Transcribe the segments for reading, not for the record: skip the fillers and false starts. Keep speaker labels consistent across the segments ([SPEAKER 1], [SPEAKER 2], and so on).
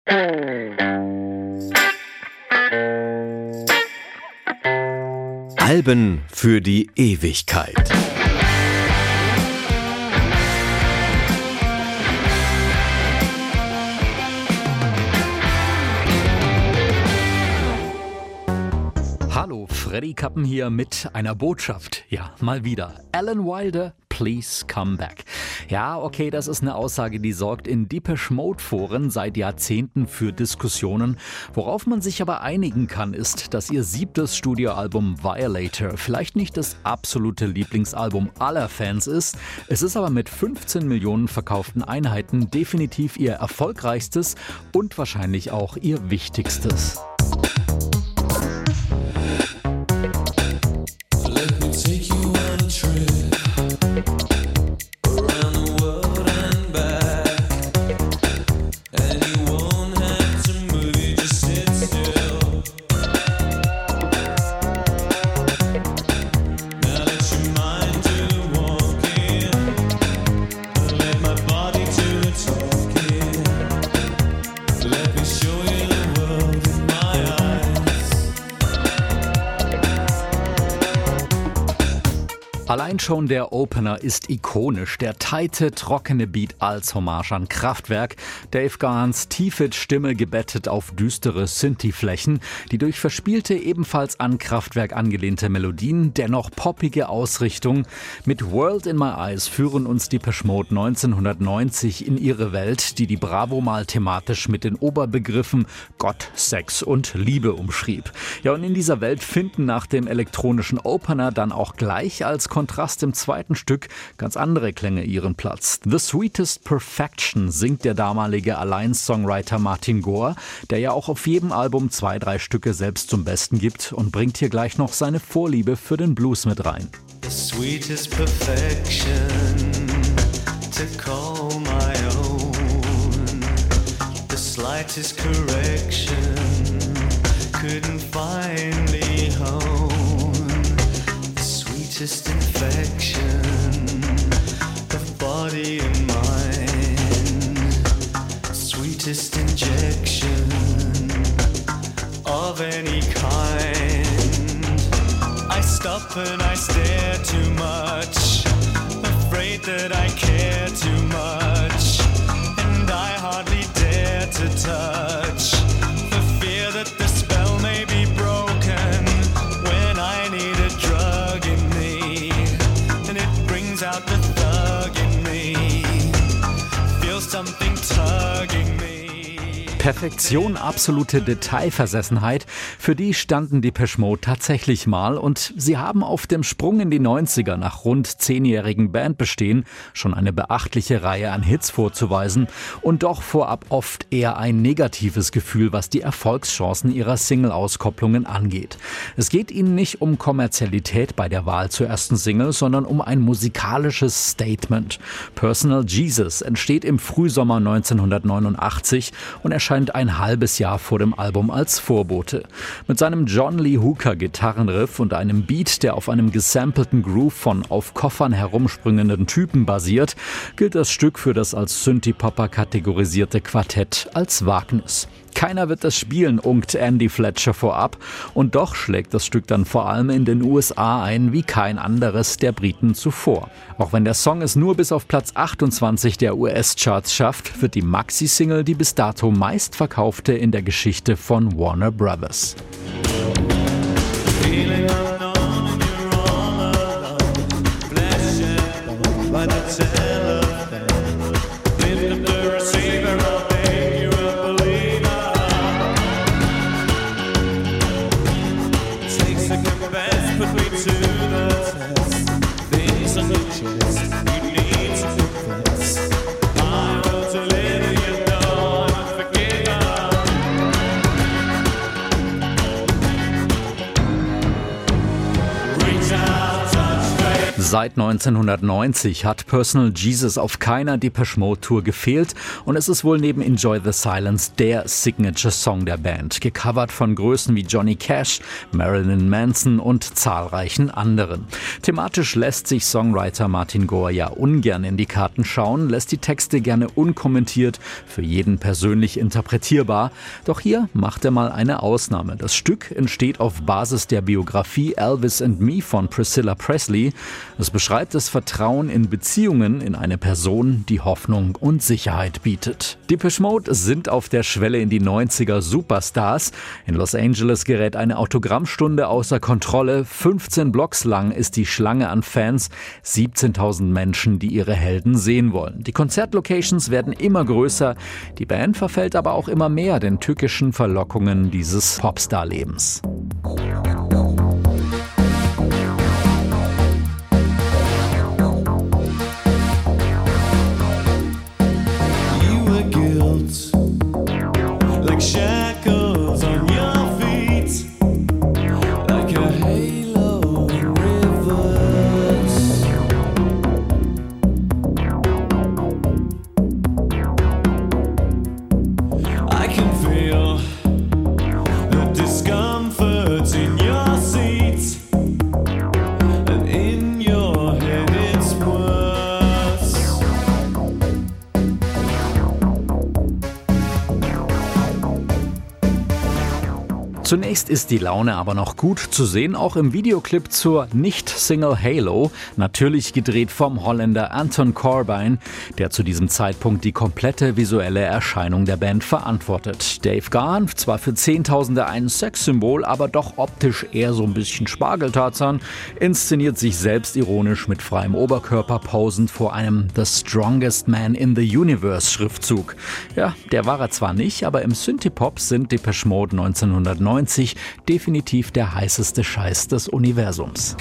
[SPEAKER 1] Alben für die Ewigkeit.
[SPEAKER 2] Hallo, Freddy Kappen hier mit einer Botschaft. Ja, mal wieder. Alan Wilder, please come back. Ja, okay, das ist eine Aussage, die sorgt in Depeche Mode Foren seit Jahrzehnten für Diskussionen. Worauf man sich aber einigen kann, ist, dass ihr 7. Studioalbum Violator vielleicht nicht das absolute Lieblingsalbum aller Fans ist. Es ist aber mit 15 Millionen verkauften Einheiten definitiv ihr erfolgreichstes und wahrscheinlich auch ihr wichtigstes. Allein schon der Opener ist ikonisch. Der tighte, trockene Beat als Hommage an Kraftwerk. Dave Garns tiefe Stimme gebettet auf düstere Synthi-Flächen, die durch verspielte, ebenfalls an Kraftwerk angelehnte Melodien, dennoch poppige Ausrichtung. Mit World in My Eyes führen uns Depeche Mode 1990 in ihre Welt, die Bravo mal thematisch mit den Oberbegriffen Gott, Sex und Liebe umschrieb. Ja, und in dieser Welt finden nach dem elektronischen Opener dann auch gleich als Kontrast im zweiten Stück ganz andere Klänge ihren Platz. The Sweetest Perfection singt der damalige Allein-Songwriter Martin Gore, der ja auch auf jedem Album 2-3 Stücke selbst zum Besten gibt, und bringt hier gleich noch seine Vorliebe für den Blues mit rein.
[SPEAKER 3] The sweetest perfection to call my own. The slightest correction couldn't find me home. Sweetest infection of body and mind, sweetest injection of any kind. I stop and I stare too much, afraid that I care too much, and I hardly dare to touch, for fear that the spell may be broken when I need a drug in me, and it brings out the thug in me, feel something tugging me.
[SPEAKER 2] Perfektion, absolute Detailversessenheit, für die standen Depeche Mode tatsächlich mal, und sie haben auf dem Sprung in die 90er nach rund 10-jährigen Bandbestehen schon eine beachtliche Reihe an Hits vorzuweisen und doch vorab oft eher ein negatives Gefühl, was die Erfolgschancen ihrer Single-Auskopplungen angeht. Es geht ihnen nicht um Kommerzialität bei der Wahl zur ersten Single, sondern um ein musikalisches Statement. Personal Jesus entsteht im Frühsommer 1989 und erscheint ein halbes Jahr vor dem Album als Vorbote. Mit seinem John Lee Hooker Gitarrenriff und einem Beat, der auf einem gesampelten Groove von auf Koffern herumspringenden Typen basiert, gilt das Stück für das als Synthie-Popper kategorisierte Quartett als Wagnis. Keiner wird das spielen, unkt Andy Fletcher vorab, und doch schlägt das Stück dann vor allem in den USA ein wie kein anderes der Briten zuvor. Auch wenn der Song es nur bis auf Platz 28 der US-Charts schafft, wird die Maxi-Single die bis dato meistverkaufte in der Geschichte von Warner Brothers. Seit 1990 hat Personal Jesus auf keiner Depeche Mode Tour gefehlt und es ist wohl neben Enjoy the Silence der Signature-Song der Band, gecovert von Größen wie Johnny Cash, Marilyn Manson und zahlreichen anderen. Thematisch lässt sich Songwriter Martin Gore ja ungern in die Karten schauen, lässt die Texte gerne unkommentiert, für jeden persönlich interpretierbar. Doch hier macht er mal eine Ausnahme. Das Stück entsteht auf Basis der Biografie Elvis and Me von Priscilla Presley. Es beschreibt das Vertrauen in Beziehungen in eine Person, die Hoffnung und Sicherheit bietet. Depeche Mode sind auf der Schwelle in die 90er Superstars. In Los Angeles gerät eine Autogrammstunde außer Kontrolle. 15 Blocks lang ist die Schlange an Fans. 17.000 Menschen, die ihre Helden sehen wollen. Die Konzertlocations werden immer größer. Die Band verfällt aber auch immer mehr den tückischen Verlockungen dieses Popstar-Lebens.
[SPEAKER 3] Like shackles on your feet, like a halo in reverse. I can feel the discomfort in your seat, and in your head it's worse.
[SPEAKER 2] Zunächst ist die Laune aber noch gut zu sehen, auch im Videoclip zur Nicht-Single Halo, natürlich gedreht vom Holländer Anton Corbijn, der zu diesem Zeitpunkt die komplette visuelle Erscheinung der Band verantwortet. Dave Gahan, zwar für Zehntausende ein Sexsymbol, aber doch optisch eher so ein bisschen Spargeltarzan, inszeniert sich selbstironisch mit freiem Oberkörper posend vor einem The Strongest Man in the Universe Schriftzug. Ja, der war er zwar nicht, aber im Synthie-Pop sind Depeche Mode 1990 definitiv der heißeste Scheiß des Universums.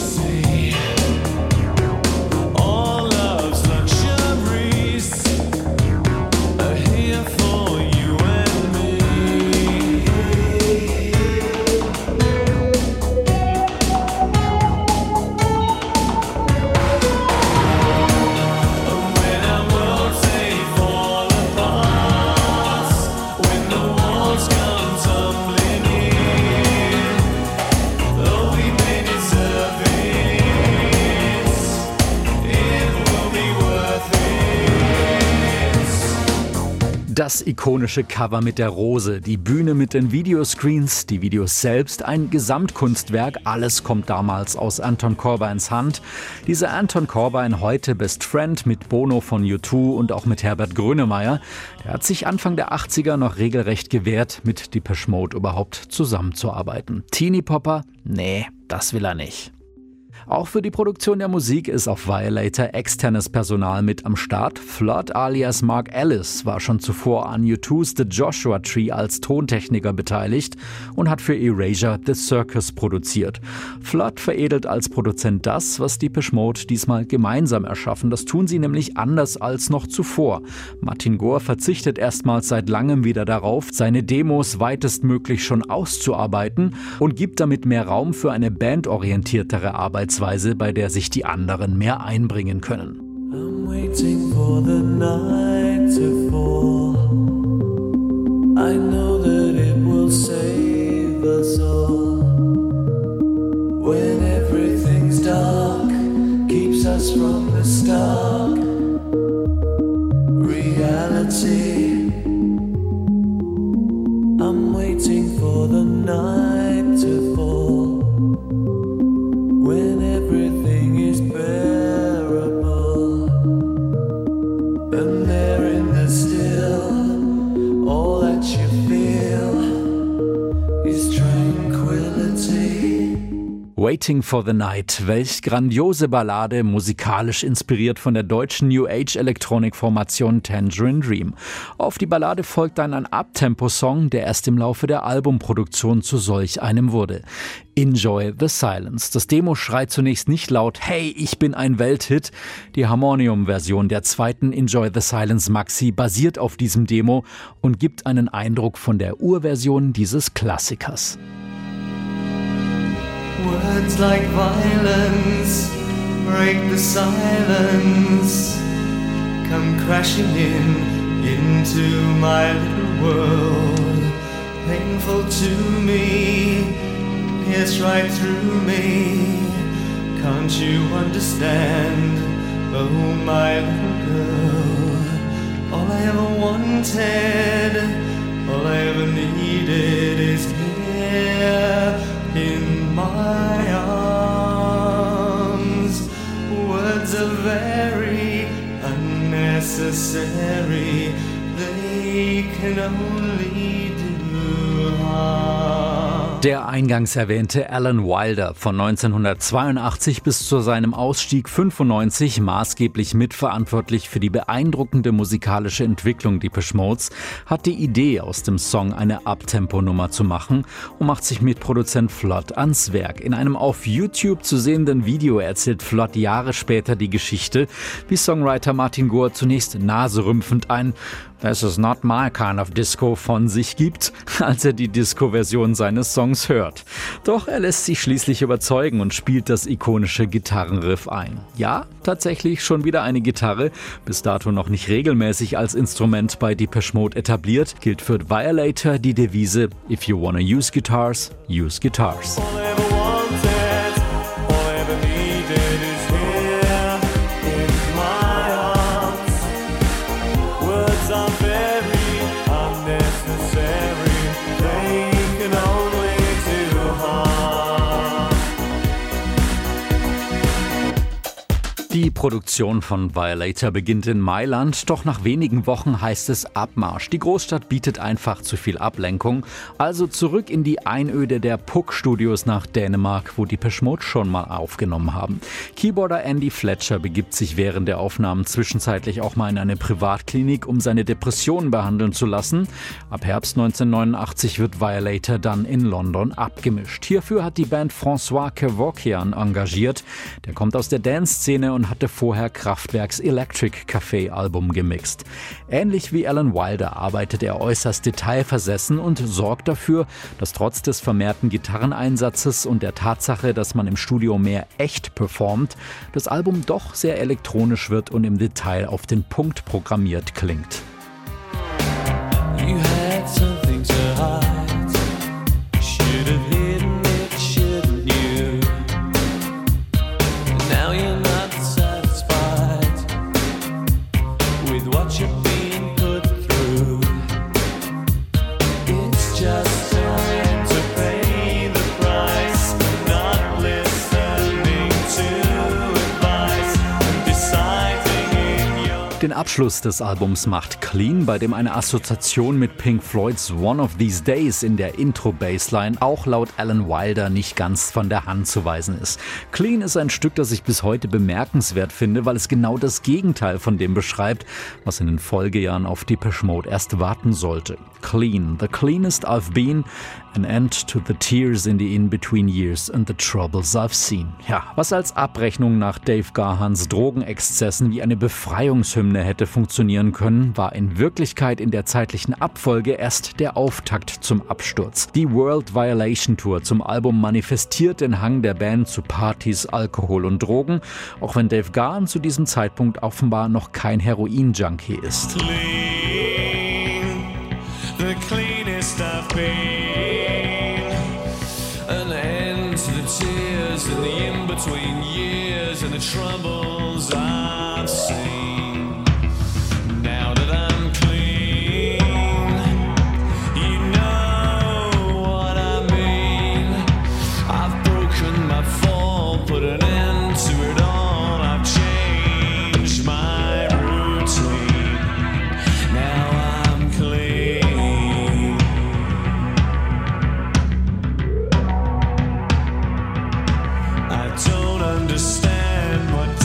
[SPEAKER 2] Das ikonische Cover mit der Rose, die Bühne mit den Videoscreens, die Videos selbst, ein Gesamtkunstwerk, alles kommt damals aus Anton Corbijns Hand. Dieser Anton Corbijn, heute Best Friend mit Bono von U2 und auch mit Herbert Grönemeyer, der hat sich Anfang der 80er noch regelrecht gewehrt, mit Depeche Mode überhaupt zusammenzuarbeiten. Teenie-Popper? Nee, das will er nicht. Auch für die Produktion der Musik ist auf Violator externes Personal mit am Start. Flood alias Mark Ellis war schon zuvor an U2's The Joshua Tree als Tontechniker beteiligt und hat für Erasure The Circus produziert. Flood veredelt als Produzent das, was Depeche Mode diesmal gemeinsam erschaffen. Das tun sie nämlich anders als noch zuvor. Martin Gore verzichtet erstmals seit langem wieder darauf, seine Demos weitestmöglich schon auszuarbeiten und gibt damit mehr Raum für eine bandorientiertere Arbeitsweise, bei der sich die anderen mehr einbringen können.
[SPEAKER 3] I'm waiting for the night to fall. I know that it will save us all. When everything's dark, keeps us from the stark reality. I'm waiting for the night to fall. When everything is bearable, and there in the still, all that you feel is tranquility.
[SPEAKER 2] Waiting for the Night, welch grandiose Ballade, musikalisch inspiriert von der deutschen New Age Elektronikformation Tangerine Dream. Auf die Ballade folgt dann ein Uptempo-Song, der erst im Laufe der Albumproduktion zu solch einem wurde. Enjoy the Silence. Das Demo schreit zunächst nicht laut, hey, ich bin ein Welthit. Die Harmonium-Version der zweiten Enjoy the Silence Maxi basiert auf diesem Demo und gibt einen Eindruck von der Urversion dieses Klassikers.
[SPEAKER 3] Words like violence break the silence, come crashing into my little world. Painful to me, pierce right through me. Can't you understand, oh my little girl? All I ever wanted, all I ever needed is here in my arms. Words are very unnecessary, they can only do harm.
[SPEAKER 2] Der eingangs erwähnte Alan Wilder, von 1982 bis zu seinem Ausstieg 95 maßgeblich mitverantwortlich für die beeindruckende musikalische Entwicklung Depeche Modes, hat die Idee, aus dem Song eine Uptempo-Nummer zu machen und macht sich mit Produzent Flood ans Werk. In einem auf YouTube zu sehenden Video erzählt Flood Jahre später die Geschichte, wie Songwriter Martin Gore zunächst naserümpfend ein "This is not my kind of disco" von sich gibt, als er die Disco-Version seines Songs hört. Doch er lässt sich schließlich überzeugen und spielt das ikonische Gitarrenriff ein. Ja, tatsächlich schon wieder eine Gitarre, bis dato noch nicht regelmäßig als Instrument bei Depeche Mode etabliert, gilt für Violator die Devise "If you wanna use guitars, use guitars".
[SPEAKER 3] All I ever wanted, all I ever needed is here in my arms. Words are very unnecessary, they can only do harm.
[SPEAKER 2] Die Produktion von Violator beginnt in Mailand, doch nach wenigen Wochen heißt es Abmarsch. Die Großstadt bietet einfach zu viel Ablenkung, also zurück in die Einöde der Puck-Studios nach Dänemark, wo Depeche Mode schon mal aufgenommen haben. Keyboarder Andy Fletcher begibt sich während der Aufnahmen zwischenzeitlich auch mal in eine Privatklinik, um seine Depressionen behandeln zu lassen. Ab Herbst 1989 wird Violator dann in London abgemischt. Hierfür hat die Band François Kevorkian engagiert. Der kommt aus der Dance-Szene und hatte vorher Kraftwerks Electric Café Album gemixt. Ähnlich wie Alan Wilder arbeitet er äußerst detailversessen und sorgt dafür, dass trotz des vermehrten Gitarreneinsatzes und der Tatsache, dass man im Studio mehr echt performt, das Album doch sehr elektronisch wird und im Detail auf den Punkt programmiert klingt.
[SPEAKER 3] You had something to hide, should have hidden it, shouldn't you? Now you're not satisfied with what you're being put through. It's just time to pay the price, not listening to advice, deciding in your...
[SPEAKER 2] Den Abschluss des Albums macht Clean, bei dem eine Assoziation mit Pink Floyds One of These Days in der Intro-Bassline auch laut Alan Wilder nicht ganz von der Hand zu weisen ist. Clean ist ein Stück, das ich bis heute bemerkenswert finde, weil es genau das Gegenteil von dem beschreibt, was in den Folgejahren auf Depeche Mode erst warten sollte. Clean, the cleanest I've been, an end to the tears in the in-between years and the troubles I've seen. Ja, was als Abrechnung nach Dave Garahns Drogenexzessen wie eine Befreiungshymne hätte funktionieren können, war in Wirklichkeit in der zeitlichen Abfolge erst der Auftakt zum Absturz. Die World Violation Tour zum Album manifestiert den Hang der Band zu Partys, Alkohol und Drogen, auch wenn Dave Gahan zu diesem Zeitpunkt offenbar noch kein Heroin-Junkie ist.
[SPEAKER 3] Clean, the cleanest I've been, an end to the tears and the in-between years and the troubles I've seen. Now that I'm clean, you know what I mean. I've broken my fall, put an end to it all. I've changed my routine. Now I'm clean. I don't understand what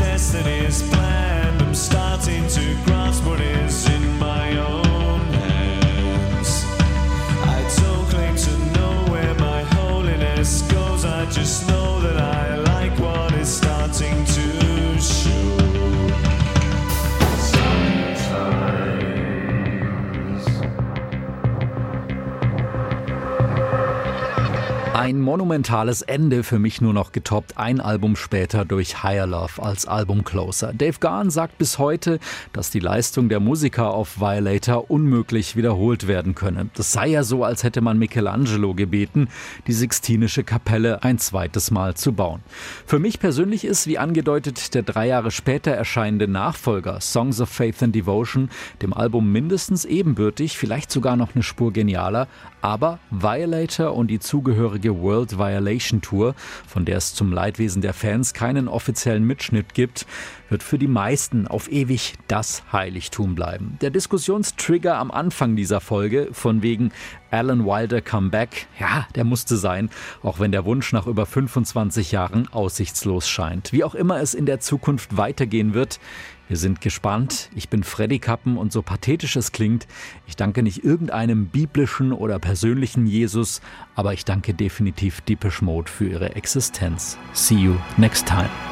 [SPEAKER 2] Ein monumentales Ende, für mich nur noch getoppt ein Album später durch Higher Love als Albumcloser. Dave Gahan sagt bis heute, dass die Leistung der Musiker auf Violator unmöglich wiederholt werden könne. Das sei ja so, als hätte man Michelangelo gebeten, die Sixtinische Kapelle ein zweites Mal zu bauen. Für mich persönlich ist, wie angedeutet, der 3 Jahre später erscheinende Nachfolger Songs of Faith and Devotion dem Album mindestens ebenbürtig, vielleicht sogar noch eine Spur genialer, aber Violator und die zugehörige World Violation Tour, von der es zum Leidwesen der Fans keinen offiziellen Mitschnitt gibt, wird für die meisten auf ewig das Heiligtum bleiben. Der Diskussionstrigger am Anfang dieser Folge, von wegen Alan Wilder Comeback, ja, der musste sein, auch wenn der Wunsch nach über 25 Jahren aussichtslos scheint. Wie auch immer es in der Zukunft weitergehen wird, wir sind gespannt. Ich bin Freddy Kappen und so pathetisch es klingt, ich danke nicht irgendeinem biblischen oder persönlichen Jesus, aber ich danke definitiv Depeche Mode für ihre Existenz. See you next time.